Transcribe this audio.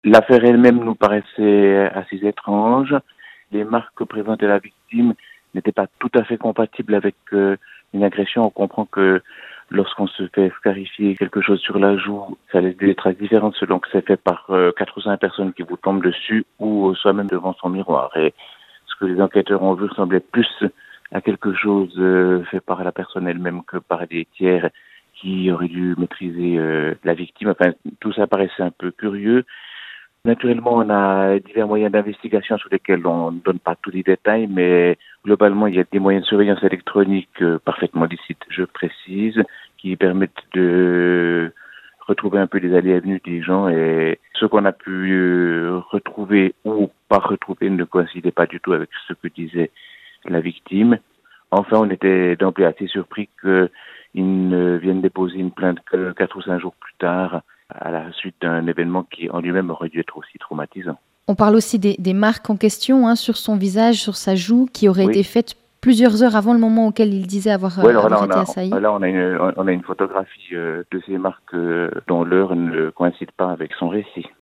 L'affaire elle-même nous paraissait assez étrange. Les marques que présentait la victime n'étaient pas tout à fait compatibles avec une agression. On comprend que lorsqu'on se fait scarifier quelque chose sur la joue, ça laisse des traces différentes selon que c'est fait par 4 ou 5 personnes qui vous tombent dessus ou soi-même devant son miroir. Et ce que les enquêteurs ont vu ressemblait plus à quelque chose fait par la personne elle-même que par des tiers qui auraient dû maîtriser la victime. Enfin, tout ça paraissait un peu curieux. Naturellement, on a divers moyens d'investigation sur lesquels on ne donne pas tous les détails, mais globalement, il y a des moyens de surveillance électronique parfaitement licites, je précise, qui permettent de retrouver un peu les allées et venues des gens, et ce qu'on a pu retrouver ou pas retrouver ne coïncidait pas du tout avec ce que disait la victime. Enfin, on était d'emblée assez surpris qu'ils ne viennent déposer une plainte que 4 ou 5 jours plus tard, à la suite d'un événement qui en lui-même aurait dû être aussi traumatisant. On parle aussi des marques en question, hein, sur son visage, sur sa joue, qui auraient Oui, été faites plusieurs heures avant le moment auquel il disait ouais, alors avoir été assailli. là, on a une photographie de ces marques dont l'heure ne coïncide pas avec son récit.